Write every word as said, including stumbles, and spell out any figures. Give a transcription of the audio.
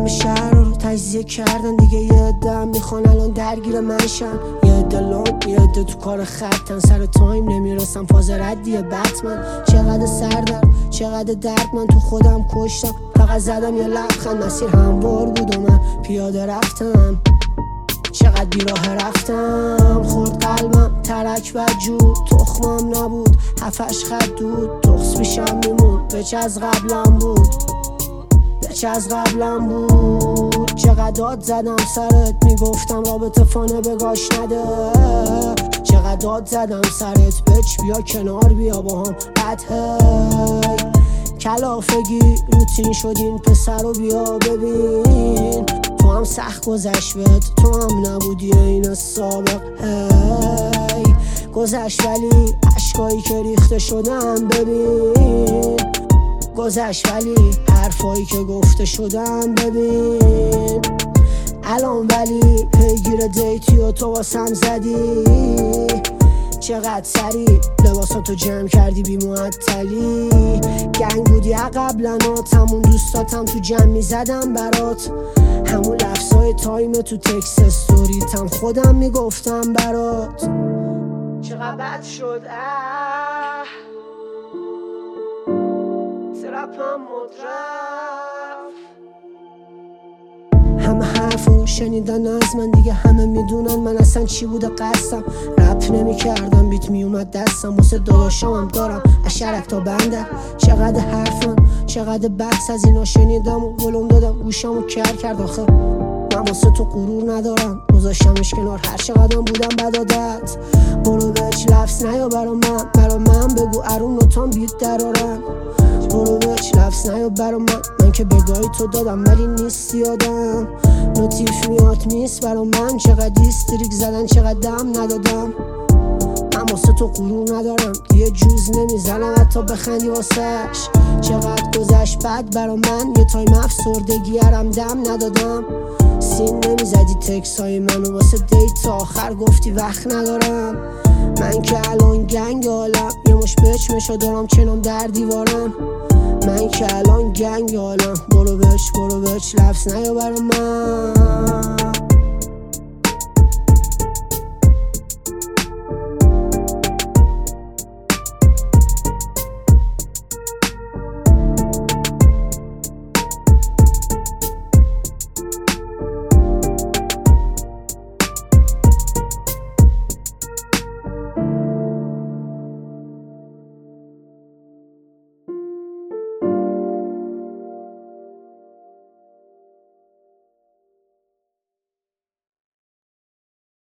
همه شهر رو تجزیه کردن دیگه. یه عده میخوان الان درگیر منشن، یه عده لام، یه عده تو کار خطن. سر تایم نمیرسم فاز ردیه بتمن. چقدر سردرد، چقدر درد من تو خودم کشتم. فقط زدم یه لبخند، مسیر هموار بود و من پیاده رفتم. چقدر بیراه رفتم، خورد قلبم ترک و جود. تخمم نبود، هفتش خط دود. تخص پیشم میمون، بچ از قبلم بود، بچ از قبلم بود. چقدر داد زدم سرت، میگفتم رابطه فانه بگاش نده. چقدر داد زدم سرت، بچ بیا کنار بیا با هم قطعه. کلافگی روتین شدین پسر رو بیا ببین. تو هم سخت گذشت بهت، تو هم نبودی این سابق. هی گذشت ولی عشقایی که ریخته شدن ببین. گذشت ولی حرفایی که گفته شدن ببین. الان ولی پیگیر دیتی و تو واسم زدی. چقدر سریع لباساتو جمع کردی بی معطلی. گنگ بودی قبلناتمون، دوستاتم تو جمع میزدم برات. همون لفظای تایم تو تکس استوریتم خودم میگفتم برات. چقدر بد شد اه، ترپم مدرف. همه حرفو شنیدن از من دیگه، همه میدونن من اصلا چی بوده قصدم. رپ نمی کردم بیت میومد دستم، واسه داداشامم دارم اشرک تا بنده. چقدر حرفم، چقدر بحث از اینا شنیدم و ولوم دادم گوشمو کر کرد. آخه من واسه تو غرور ندارم، گذاشتمش کنار هر چقدرم بودم بدادت. برو بچ لفظ نیا برا من، برا من بگو ارون نوتام بیت درارن. برو بچ لفظ نیا برا من، من که بگاهی تو دادم ولی نیستی یادم. نوتیف میاد میس برا من، چقدر دیستریک زدن چقدر دم ندادم. من واسه تو غرور ندارم، یه جوز نمیزنم حتی بخندی واسش. چقدر گذشت بد برا من، یه تایم افسردگی ارم دم ندادم. سین نمیزدی تکس های منو واسه دیت تا آخر گفتی وقت ندارم. من که الان گنگ عالم، یه مش بچمشو دارم چنم در دیوارم. من که الان گنگ عالم، برو بچ برو بچ لفظ نیا برا من.